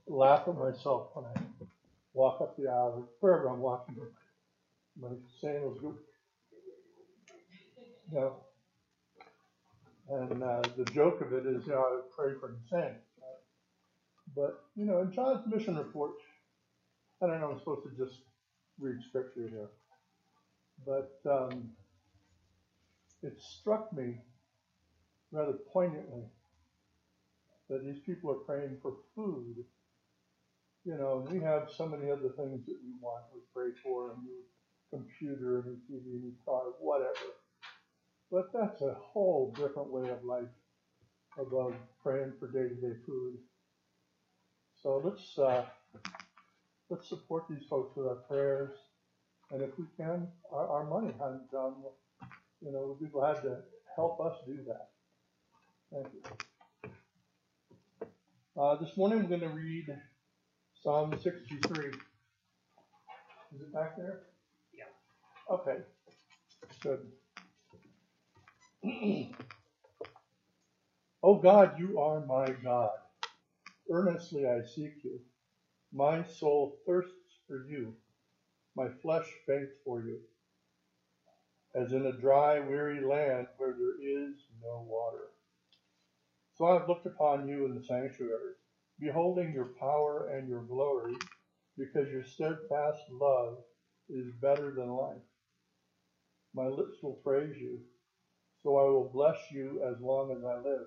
laugh at myself when I walk up the aisle, wherever I'm walking. My sandals go, you know, and the joke of it is, I would pray for the same. But, in John's mission report, I don't know, I'm supposed to just read scripture here, but it struck me rather poignantly that these people are praying for food. And we have so many other things that we want. We pray for a new computer, a new TV, a new car, whatever. But that's a whole different way of life above praying for day-to-day food. So let's support these folks with our prayers, and if we can, our money. John, we'd be glad to help us do that. Thank you. This morning we're going to read Psalm 63. Is it back there? Yeah. Okay. Good. Oh God, you are my God. Earnestly I seek you. My soul thirsts for you. My flesh faints for you, as in a dry, weary land where there is no water. So I have looked upon you in the sanctuary, beholding your power and your glory, because your steadfast love is better than life. My lips will praise you, so I will bless you as long as I live.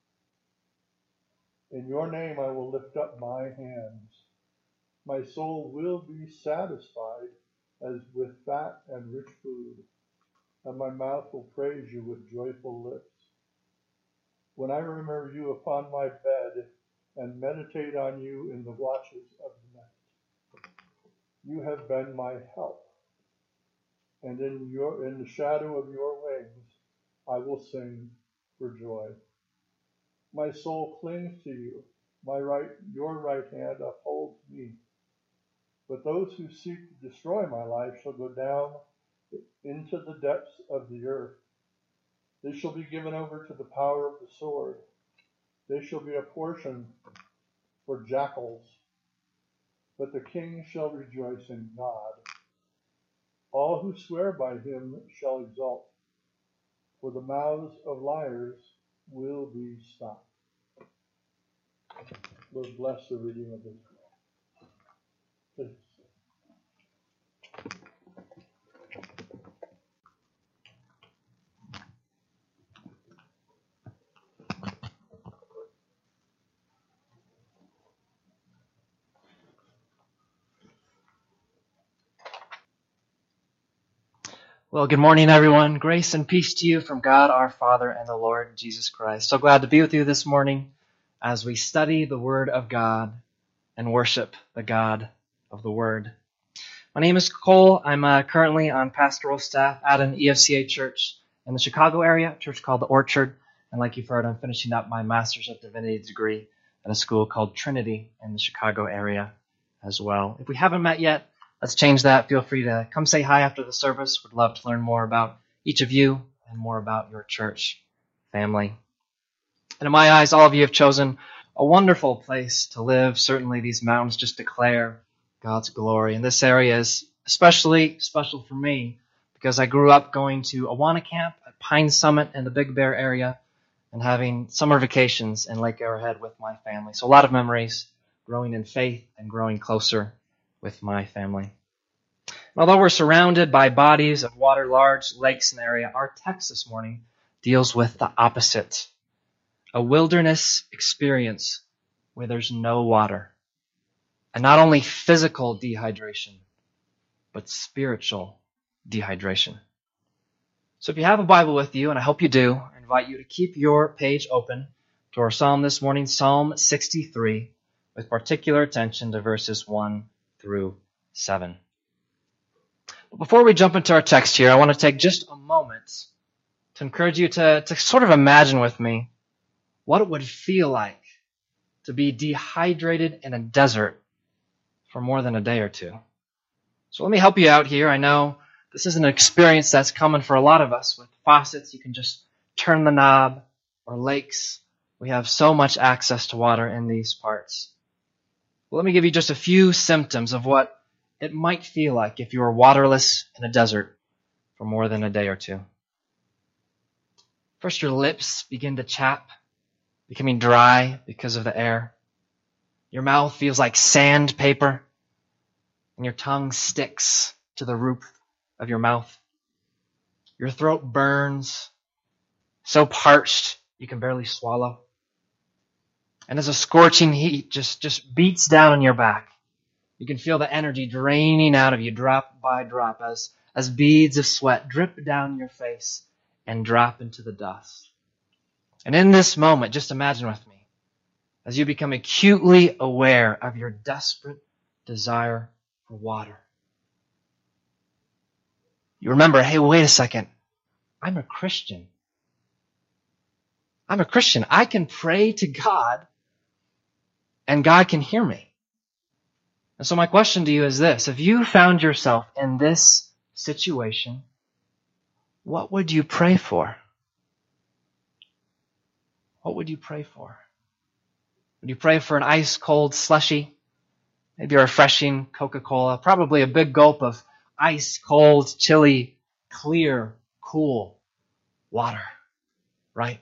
In your name I will lift up my hands. My soul will be satisfied as with fat and rich food, and my mouth will praise you with joyful lips. When I remember you upon my bed and meditate on you in the watches of the night, you have been my help, and in the shadow of your wings I will sing for joy. My soul clings to you. Your right hand upholds me. But those who seek to destroy my life shall go down into the depths of the earth. They shall be given over to the power of the sword. They shall be a portion for jackals. But the king shall rejoice in God. All who swear by him shall exult, for the mouths of liars will be stopped. Lord, bless the reading of this. Please. Well, good morning, everyone. Grace and peace to you from God our Father and the Lord Jesus Christ. So glad to be with you this morning as we study the Word of God and worship the God of the Word. My name is Cole. I'm currently on pastoral staff at an EFCA church in the Chicago area, a church called The Orchard. And like you've heard, I'm finishing up my Master's of Divinity degree at a school called Trinity in the Chicago area as well. If we haven't met yet, let's change that. Feel free to come say hi after the service. Would love to learn more about each of you and more about your church family. And in my eyes, all of you have chosen a wonderful place to live. Certainly these mountains just declare God's glory. And this area is especially special for me because I grew up going to Awana Camp at Pine Summit in the Big Bear area and having summer vacations in Lake Arrowhead with my family. So a lot of memories growing in faith and growing closer with my family. Although we're surrounded by bodies of water, large lakes in the area, our text this morning deals with the opposite. A wilderness experience where there's no water. And not only physical dehydration, but spiritual dehydration. So if you have a Bible with you, and I hope you do, I invite you to keep your page open to our psalm this morning, Psalm 63, with particular attention to verses 1 through 7. But before we jump into our text here, I want to take just a moment to encourage you to sort of imagine with me what it would feel like to be dehydrated in a desert for more than a day or two. So let me help you out here. I know this is an experience that's common for a lot of us. With faucets, you can just turn the knob, or lakes. We have so much access to water in these parts. Well, let me give you just a few symptoms of what it might feel like if you were waterless in a desert for more than a day or two. First, your lips begin to chap, becoming dry because of the air. Your mouth feels like sandpaper, and your tongue sticks to the roof of your mouth. Your throat burns, so parched you can barely swallow. And as a scorching heat just beats down on your back, you can feel the energy draining out of you drop by drop as beads of sweat drip down your face and drop into the dust. And in this moment, just imagine with me, as you become acutely aware of your desperate desire for water. You remember, hey, wait a second. I'm a Christian. I'm a Christian. I can pray to God, and God can hear me. And so my question to you is this. If you found yourself in this situation, what would you pray for? What would you pray for? Would you pray for an ice-cold slushy? Maybe a refreshing Coca-Cola? Probably a big gulp of ice-cold, chilly, clear, cool water, right?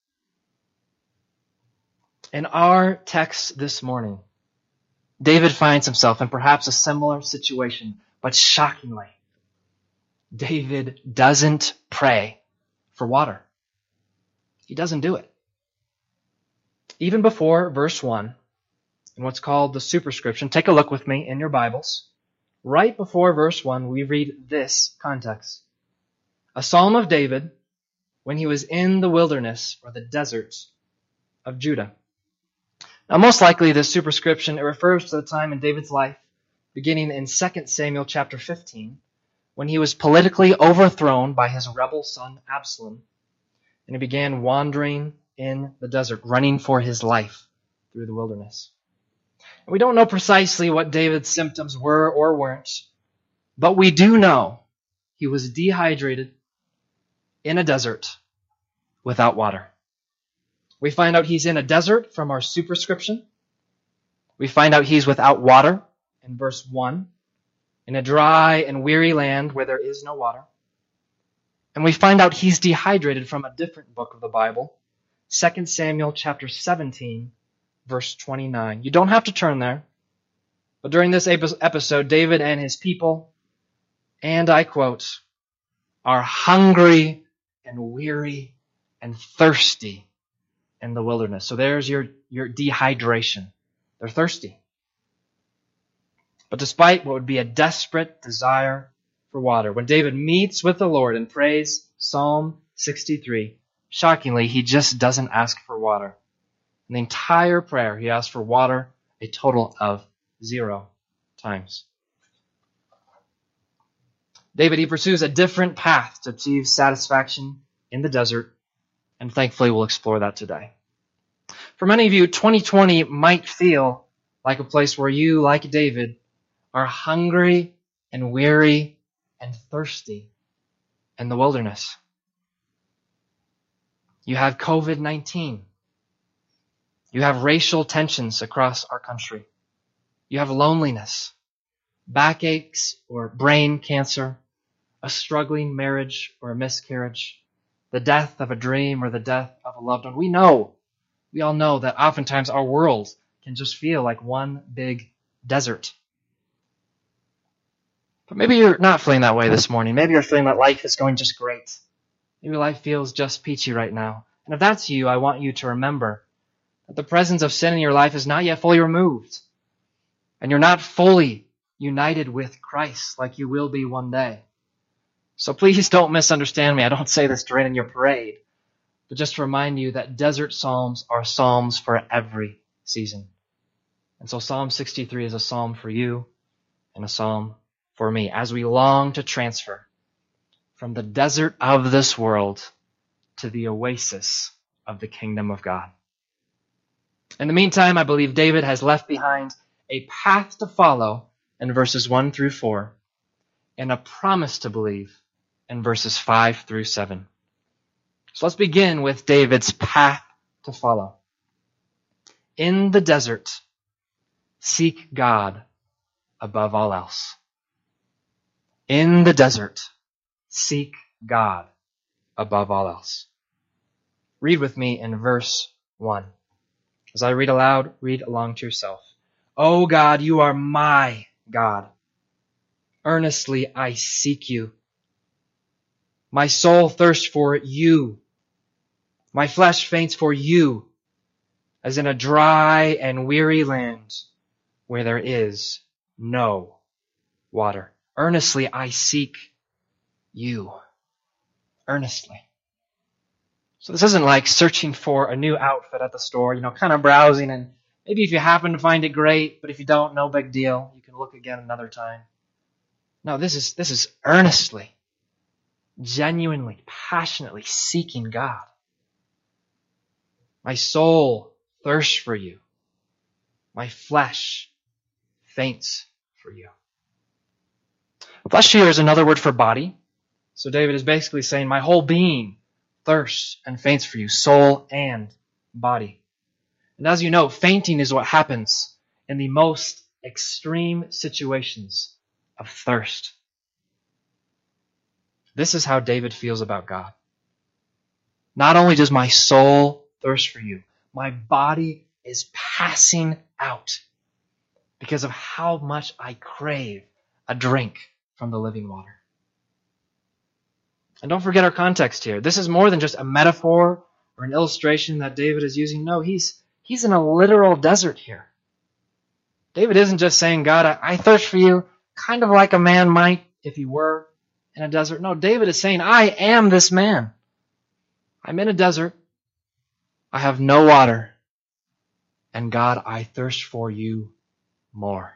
In our text this morning, David finds himself in perhaps a similar situation, but shockingly, David doesn't pray for water. He doesn't do it. Even before verse 1, in what's called the superscription, take a look with me in your Bibles. Right before verse 1, we read this context. A psalm of David when he was in the wilderness or the deserts of Judah. Now, most likely this superscription, it refers to the time in David's life, beginning in 2 Samuel chapter 15, when he was politically overthrown by his rebel son Absalom, and he began wandering in the desert, running for his life through the wilderness. And we don't know precisely what David's symptoms were or weren't, but we do know he was dehydrated in a desert without water. We find out he's in a desert from our superscription. We find out he's without water in verse 1, in a dry and weary land where there is no water. And we find out he's dehydrated from a different book of the Bible, 2 Samuel chapter 17, verse 29. You don't have to turn there, but during this episode, David and his people, and I quote, are hungry and weary and thirsty in the wilderness. So there's your dehydration. They're thirsty. But despite what would be a desperate desire for water, when David meets with the Lord and prays Psalm 63, shockingly, he just doesn't ask for water. In the entire prayer, he asks for water a total of 0 times. David, he pursues a different path to achieve satisfaction in the desert, and thankfully we'll explore that today. For many of you, 2020 might feel like a place where you, like David, are hungry and weary and thirsty in the wilderness. You have COVID-19. You have racial tensions across our country. You have loneliness, backaches or brain cancer, a struggling marriage or a miscarriage, the death of a dream or the death of a loved one. We all know that oftentimes our world can just feel like one big desert. But maybe you're not feeling that way this morning. Maybe you're feeling that life is going just great. Maybe life feels just peachy right now. And if that's you, I want you to remember that the presence of sin in your life is not yet fully removed. And you're not fully united with Christ like you will be one day. So please don't misunderstand me. I don't say this to rain on your parade, but just to remind you that desert psalms are psalms for every season. And so Psalm 63 is a psalm for you and a psalm for me as we long to transfer from the desert of this world to the oasis of the kingdom of God. In the meantime, I believe David has left behind a path to follow in verses 1 through 4 and a promise to believe in verses 5 through 7. So let's begin with David's path to follow. In the desert, seek God above all else. In the desert, seek God above all else. Read with me in verse 1. As I read aloud, read along to yourself. O God, you are my God. Earnestly I seek you. My soul thirsts for you. My flesh faints for you, as in a dry and weary land where there is no water. Earnestly I seek you. Earnestly. So this isn't like searching for a new outfit at the store, kind of browsing, and maybe if you happen to find it, great, but if you don't, no big deal. You can look again another time. No, this is earnestly, genuinely, passionately seeking God. My soul thirsts for you. My flesh faints for you. Flesh here is another word for body. So David is basically saying, my whole being thirsts and faints for you, soul and body. And as you know, fainting is what happens in the most extreme situations of thirst. This is how David feels about God. Not only does my soul thirst for you, my body is passing out because of how much I crave a drink from the living water. And don't forget our context here. This is more than just a metaphor or an illustration that David is using. No, he's in a literal desert here. David isn't just saying, God, I thirst for you, kind of like a man might if he were in a desert. No, David is saying, I am this man. I'm in a desert. I have no water. And God, I thirst for you more.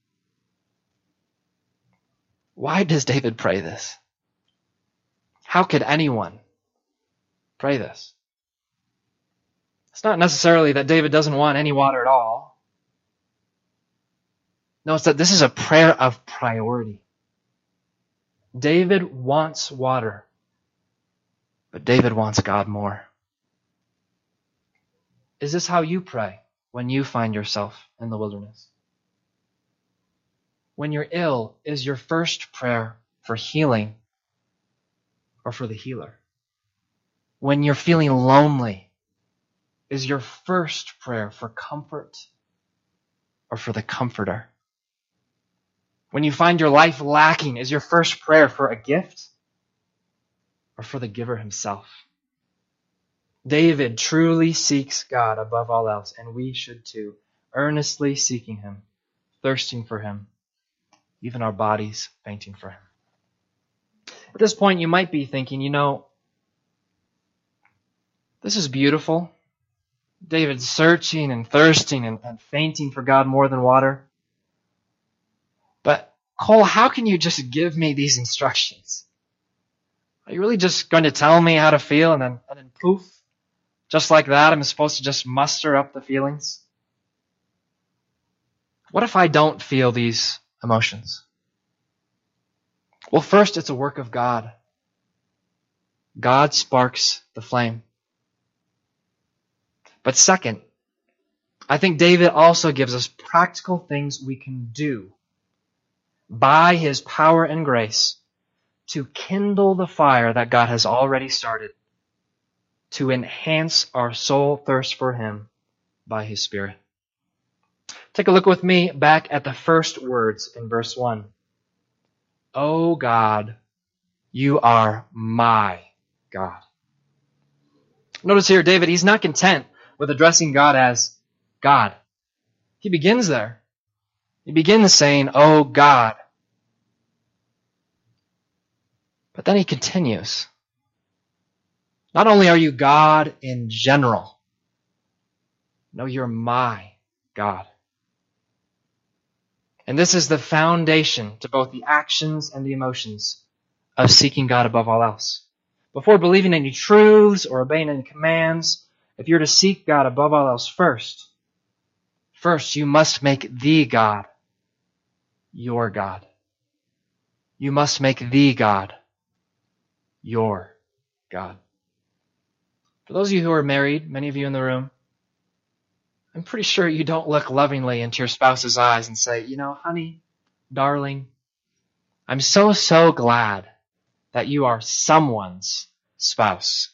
Why does David pray this? How could anyone pray this? It's not necessarily that David doesn't want any water at all. No, it's that this is a prayer of priority. David wants water, but David wants God more. Is this how you pray when you find yourself in the wilderness? When you're ill, is your first prayer for healing or for the healer? When you're feeling lonely, is your first prayer for comfort or for the comforter? When you find your life lacking, is your first prayer for a gift or for the giver himself? David truly seeks God above all else, and we should too, earnestly seeking him, thirsting for him, even our bodies fainting for him. At this point, you might be thinking, this is beautiful. David's searching and thirsting and fainting for God more than water. But, Cole, how can you just give me these instructions? Are you really just going to tell me how to feel and then poof, just like that, I'm supposed to just muster up the feelings? What if I don't feel these emotions? Well, first, it's a work of God. God sparks the flame. But second, I think David also gives us practical things we can do by his power and grace to kindle the fire that God has already started, to enhance our soul thirst for him by his Spirit. Take a look with me back at the first words in verse 1. O God, you are my God. Notice here, David, he's not content with addressing God as God. He begins there. He begins saying, "Oh God." But then he continues. Not only are you God in general, no, you're my God. And this is the foundation to both the actions and the emotions of seeking God above all else. Before believing any truths or obeying any commands, if you're to seek God above all else first you must make the God your God. You must make the God your God. For those of you who are married, many of you in the room, I'm pretty sure you don't look lovingly into your spouse's eyes and say, honey, darling, I'm so glad that you are someone's spouse.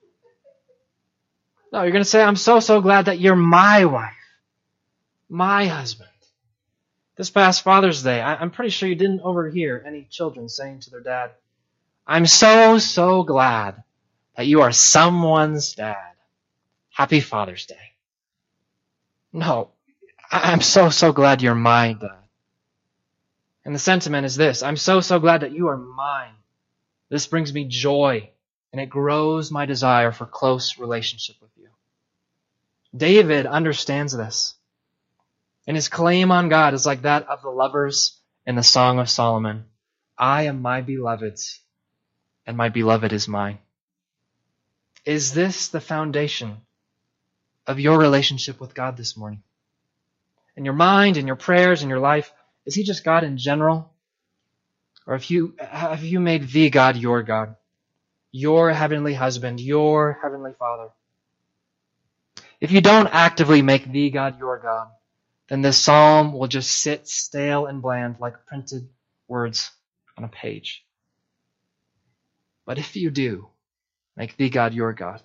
No, you're going to say, I'm so glad that you're my wife, my husband. This past Father's Day, I'm pretty sure you didn't overhear any children saying to their dad, I'm so glad that you are someone's dad. Happy Father's Day. No, I'm so glad you're my dad. And the sentiment is this, I'm so glad that you are mine. This brings me joy, and it grows my desire for close relationship with you. David understands this. And his claim on God is like that of the lovers in the Song of Solomon. I am my beloved's, and my beloved is mine. Is this the foundation of your relationship with God this morning? In your mind, in your prayers, in your life, is he just God in general? Or have you made the God your God? Your heavenly husband, your heavenly Father? If you don't actively make the God your God, then this psalm will just sit stale and bland like printed words on a page. But if you do, make the God your God,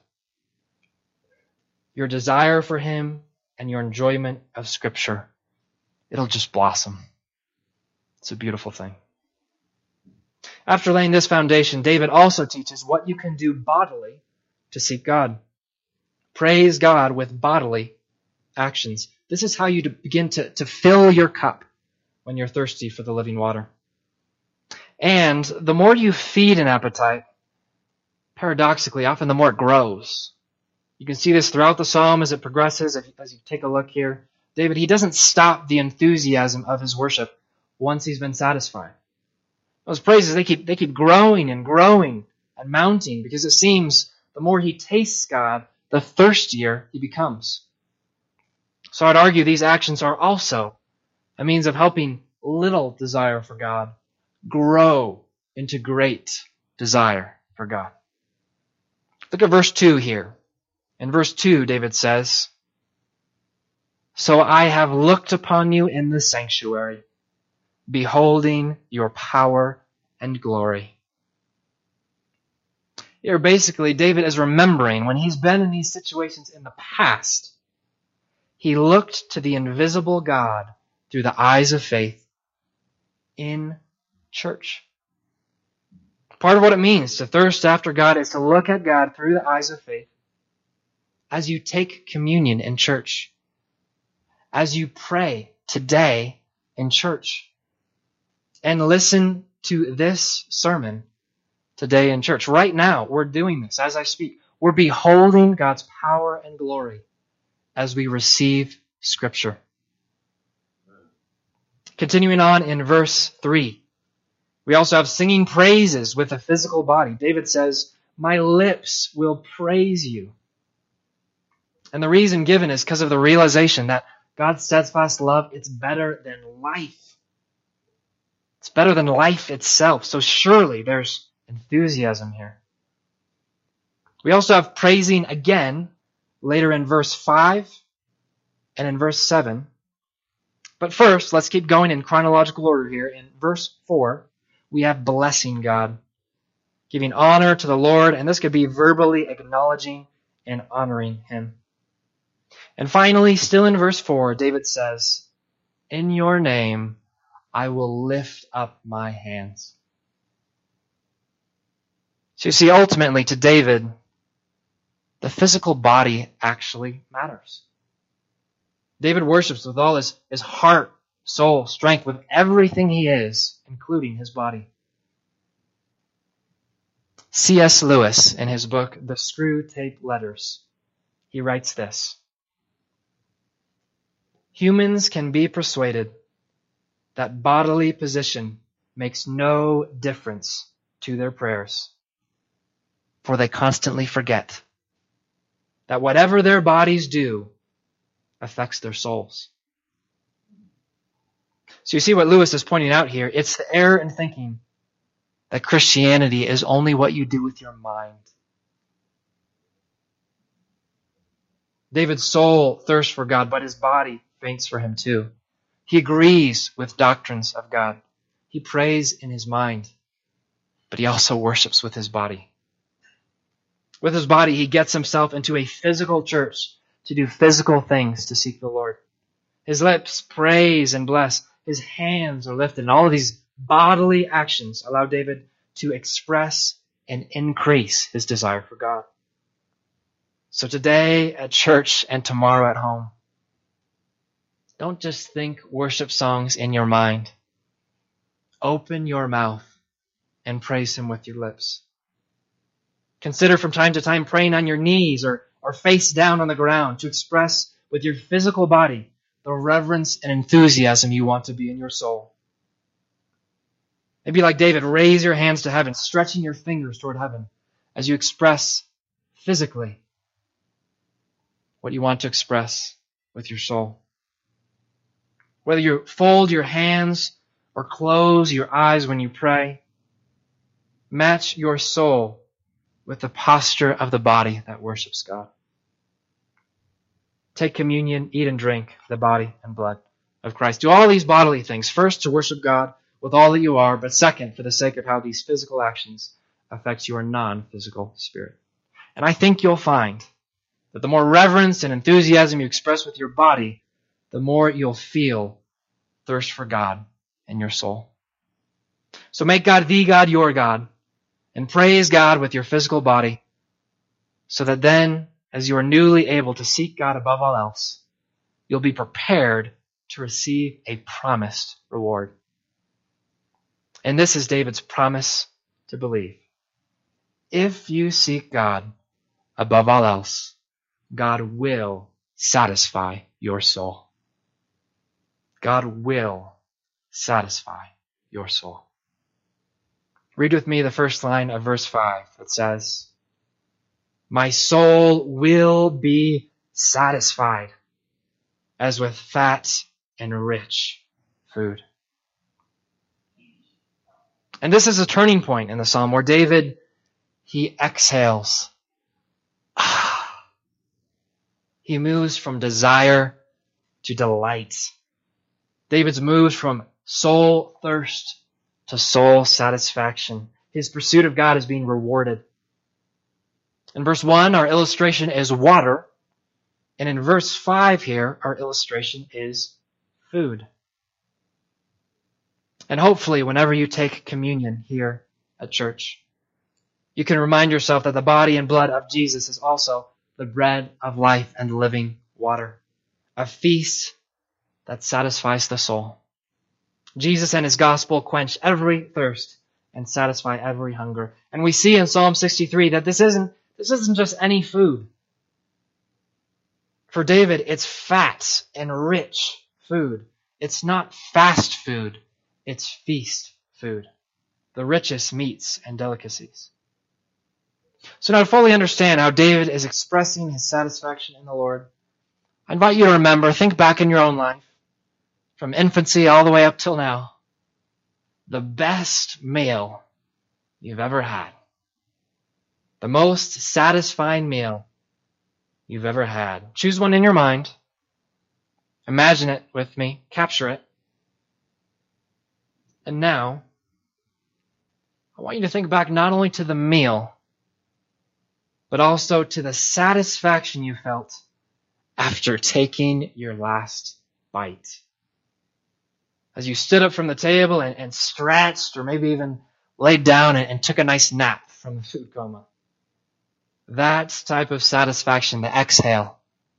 your desire for him and your enjoyment of Scripture, it'll just blossom. It's a beautiful thing. After laying this foundation, David also teaches what you can do bodily to seek God. Praise God with bodily actions. This is how you begin to fill your cup when you're thirsty for the living water. And the more you feed an appetite, paradoxically, often the more it grows. You can see this throughout the psalm as it progresses. As you take a look here, David, he doesn't stop the enthusiasm of his worship once he's been satisfied. Those praises, they keep growing and growing and mounting because it seems the more he tastes God, the thirstier he becomes. So I'd argue these actions are also a means of helping little desire for God grow into great desire for God. Look at verse 2 here. In verse 2, David says, So I have looked upon you in the sanctuary, beholding your power and glory. Here, basically, David is remembering when he's been in these situations in the past, he looked to the invisible God through the eyes of faith in church. Part of what it means to thirst after God is to look at God through the eyes of faith as you take communion in church, as you pray today in church, and listen to this sermon today in church. Right now, we're doing this as I speak. We're beholding God's power and glory as we receive Scripture. Continuing on in verse 3, we also have singing praises with a physical body. David says, My lips will praise you. And the reason given is because of the realization that God's steadfast love, it's better than life. It's better than life itself. So surely there's enthusiasm here. We also have praising again later in verse 5 and in verse 7. But first, let's keep going in chronological order here. In verse 4, we have blessing God, giving honor to the Lord, and this could be verbally acknowledging and honoring him. And finally, still in verse 4, David says, In your name I will lift up my hands. So you see, ultimately to David, the physical body actually matters. David worships with all his heart, soul, strength, with everything he is, including his body. C.S. Lewis, in his book, The Screwtape Letters, he writes this: Humans can be persuaded that bodily position makes no difference to their prayers, for they constantly forget that whatever their bodies do affects their souls. So you see what Lewis is pointing out here. It's the error in thinking that Christianity is only what you do with your mind. David's soul thirsts for God, but his body faints for him too. He agrees with doctrines of God. He prays in his mind, but he also worships with his body. With his body, he gets himself into a physical church to do physical things to seek the Lord. His lips praise and bless. His hands are lifted. And all of these bodily actions allow David to express and increase his desire for God. So today at church and tomorrow at home, don't just think worship songs in your mind. Open your mouth and praise him with your lips. Consider from time to time praying on your knees or face down on the ground to express with your physical body the reverence and enthusiasm you want to be in your soul. Maybe like David, raise your hands to heaven, stretching your fingers toward heaven as you express physically what you want to express with your soul. Whether you fold your hands or close your eyes when you pray, match your soul with the posture of the body that worships God. Take communion, eat and drink the body and blood of Christ. Do all these bodily things, first to worship God with all that you are, but second, for the sake of how these physical actions affect your non-physical spirit. And I think you'll find that the more reverence and enthusiasm you express with your body, the more you'll feel thirst for God in your soul. So make God the God, your God, and praise God with your physical body, so that then, as you are newly able to seek God above all else, you'll be prepared to receive a promised reward. And this is David's promise to believe. If you seek God above all else, God will satisfy your soul. God will satisfy your soul. Read with me the first line of verse 5 that says, "My soul will be satisfied as with fat and rich food." And this is a turning point in the psalm where David, he exhales. He moves from desire to delight. David's moves from soul thirst to soul satisfaction. His pursuit of God is being rewarded. In verse 1, our illustration is water. And in verse 5 here, our illustration is food. And hopefully, whenever you take communion here at church, you can remind yourself that the body and blood of Jesus is also the bread of life and living water, a feast that satisfies the soul. Jesus and his gospel quench every thirst and satisfy every hunger. And we see in Psalm 63 that this isn't just any food. For David, it's fat and rich food. It's not fast food. It's feast food. The richest meats and delicacies. So now to fully understand how David is expressing his satisfaction in the Lord, I invite you to remember, think back in your own life, from infancy all the way up till now, the best meal you've ever had. The most satisfying meal you've ever had. Choose one in your mind. Imagine it with me. Capture it. And now, I want you to think back not only to the meal, but also to the satisfaction you felt after taking your last bite. As you stood up from the table and stretched, or maybe even laid down and took a nice nap from the food coma. That type of satisfaction, the exhale.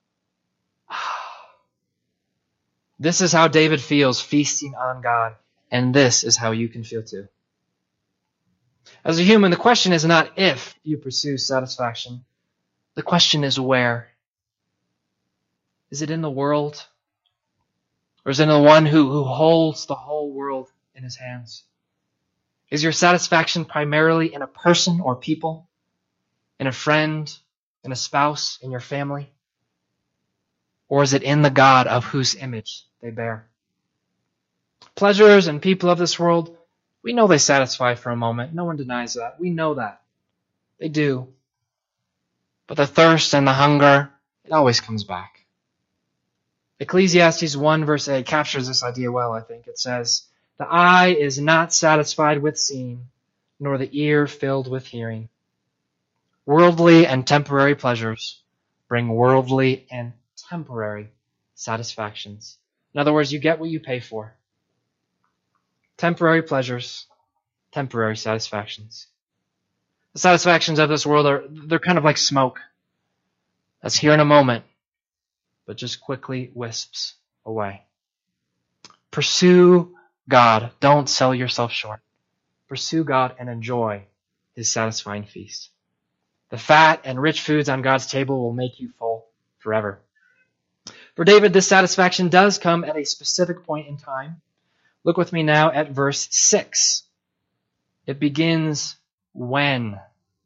This is how David feels feasting on God, and this is how you can feel too. As a human, the question is not if you pursue satisfaction. The question is where. Is it in the world? Or is it in the one who holds the whole world in his hands? Is your satisfaction primarily in a person or people? In a friend? In a spouse? In your family? Or is it in the God of whose image they bear? Pleasures and people of this world, we know they satisfy for a moment. No one denies that. We know that. They do. But the thirst and the hunger It always comes back. Ecclesiastes 1 verse 8 captures this idea well, I think. It says, "The eye is not satisfied with seeing, nor the ear filled with hearing. Worldly and temporary pleasures bring worldly and temporary satisfactions." In other words, you get what you pay for. Temporary pleasures, temporary satisfactions. The satisfactions of this world they're kind of like smoke that's here in a moment, but just quickly wisps away. Pursue God. Don't sell yourself short. Pursue God and enjoy His satisfying feast. The fat and rich foods on God's table will make you full forever. For David, this satisfaction does come at a specific point in time. Look with me now at verse 6. It begins when.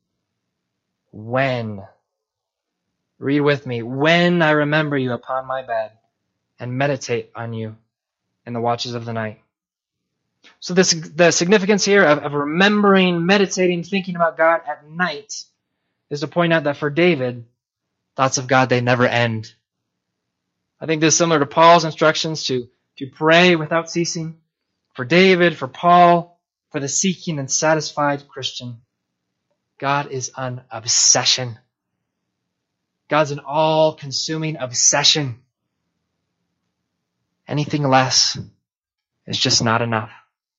When. Read with me. When I remember you upon my bed and meditate on you in the watches of the night. So the significance here of remembering, meditating, thinking about God at night is to point out that for David, thoughts of God, they never end. I think this is similar to Paul's instructions to pray without ceasing. For David, for Paul, for the seeking and satisfied Christian, God is an obsession. God's an all-consuming obsession. Anything less is just not enough.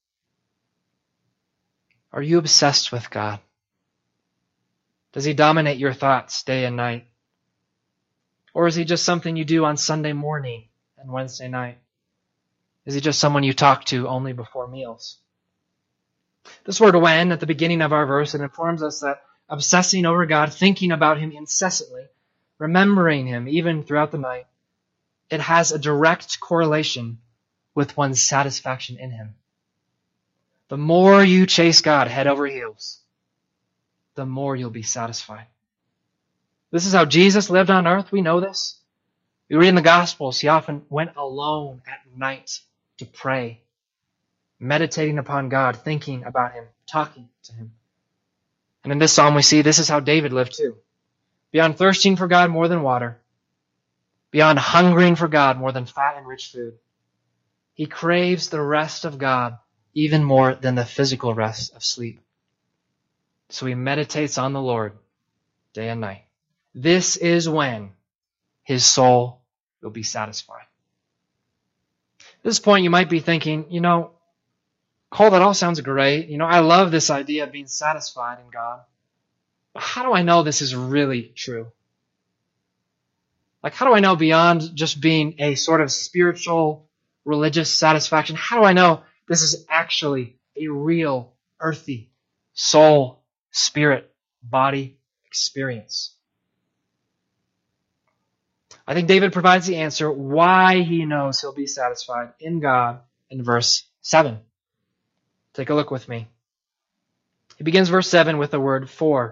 Are you obsessed with God? Does He dominate your thoughts day and night? Or is He just something you do on Sunday morning and Wednesday night? Is He just someone you talk to only before meals? This word when at the beginning of our verse, it informs us that obsessing over God, thinking about Him incessantly, remembering Him even throughout the night, it has a direct correlation with one's satisfaction in Him. The more you chase God head over heels, the more you'll be satisfied. This is how Jesus lived on earth. We know this. We read in the Gospels, He often went alone at night to pray, meditating upon God, thinking about Him, talking to Him. And in this psalm we see this is how David lived too. Beyond thirsting for God more than water, beyond hungering for God more than fat and rich food, he craves the rest of God even more than the physical rest of sleep. So he meditates on the Lord day and night. This is when his soul will be satisfied. At this point, you might be thinking, Cole, that all sounds great. I love this idea of being satisfied in God. But how do I know this is really true? How do I know beyond just being a sort of spiritual, religious satisfaction, how do I know this is actually a real, earthy, soul, spirit, body experience? I think David provides the answer why he knows he'll be satisfied in God in verse 7. Take a look with me. He begins verse 7 with the word for.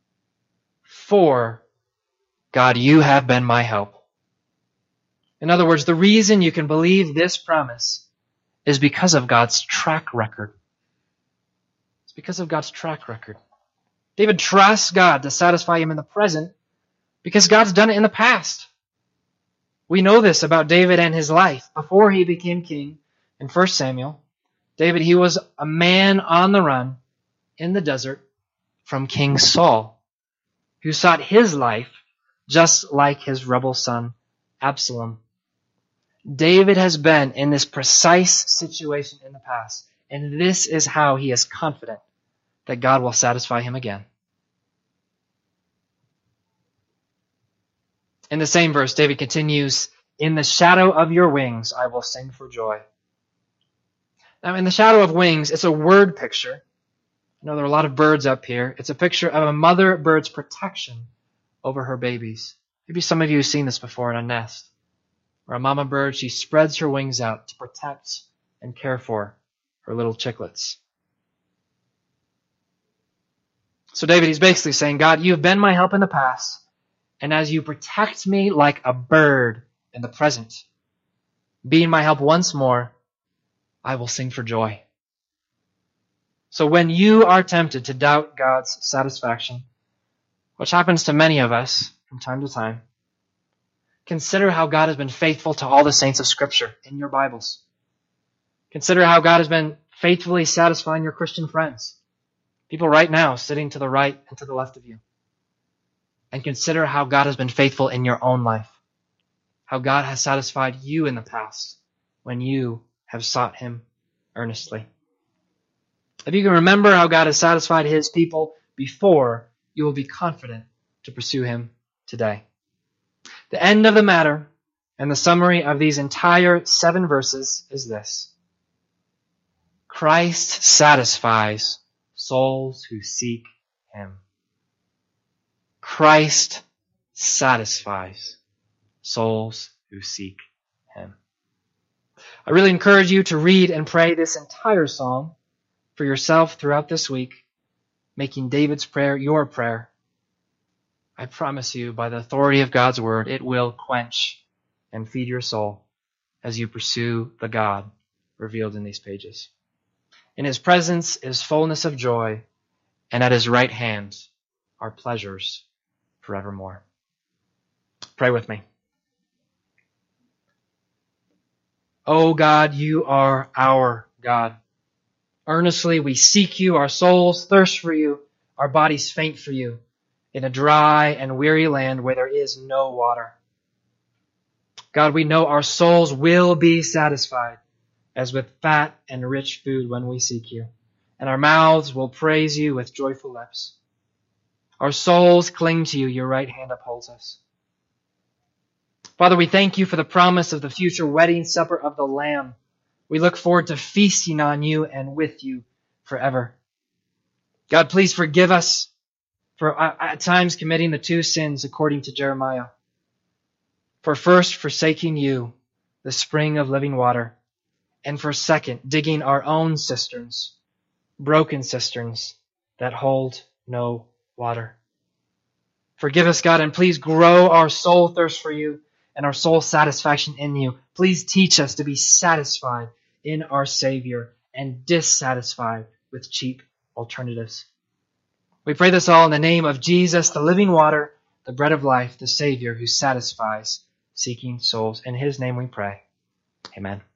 For, God, you have been my help. In other words, the reason you can believe this promise is because of God's track record. It's because of God's track record. David trusts God to satisfy him in the present because God's done it in the past. We know this about David and his life. Before he became king in 1 Samuel, David, he was a man on the run in the desert from King Saul, who sought his life just like his rebel son Absalom. David has been in this precise situation in the past, and this is how he is confident that God will satisfy him again. In the same verse, David continues, in the shadow of your wings, I will sing for joy. Now, in the shadow of wings, it's a word picture. I know there are a lot of birds up here. It's a picture of a mother bird's protection over her babies. Maybe some of you have seen this before in a nest, where a mama bird, she spreads her wings out to protect and care for her little chicklets. So David, he's basically saying, God, you have been my help in the past, and as you protect me like a bird in the present, being my help once more, I will sing for joy. So when you are tempted to doubt God's satisfaction, which happens to many of us from time to time, Consider how God has been faithful to all the saints of Scripture in your Bibles. Consider how God has been faithfully satisfying your Christian friends, people right now sitting to the right and to the left of you. And consider how God has been faithful in your own life, how God has satisfied you in the past when you have sought Him earnestly. If you can remember how God has satisfied His people before, you will be confident to pursue Him today. The end of the matter and the summary of these entire 7 verses is this: Christ satisfies souls who seek Him. Christ satisfies souls who seek Him. I really encourage you to read and pray this entire psalm for yourself throughout this week, making David's prayer your prayer. I promise you, by the authority of God's word, it will quench and feed your soul as you pursue the God revealed in these pages. In His presence is fullness of joy, and at His right hand are pleasures forevermore. Pray with me. O God, you are our God. Earnestly we seek you, our souls thirst for you, our bodies faint for you, in a dry and weary land where there is no water. God, we know our souls will be satisfied as with fat and rich food when we seek you, and our mouths will praise you with joyful lips. Our souls cling to you, your right hand upholds us. Father, we thank you for the promise of the future wedding supper of the Lamb. We look forward to feasting on you and with you forever. God, please forgive us for at times committing the 2 sins according to Jeremiah. For first, forsaking you, the spring of living water, and for second, digging our own cisterns, broken cisterns that hold no water. Forgive us, God, and please grow our soul thirst for you and our soul satisfaction in you. Please teach us to be satisfied in our Savior and dissatisfied with cheap alternatives. We pray this all in the name of Jesus, the living water, the bread of life, the Savior who satisfies seeking souls. In His name we pray. Amen.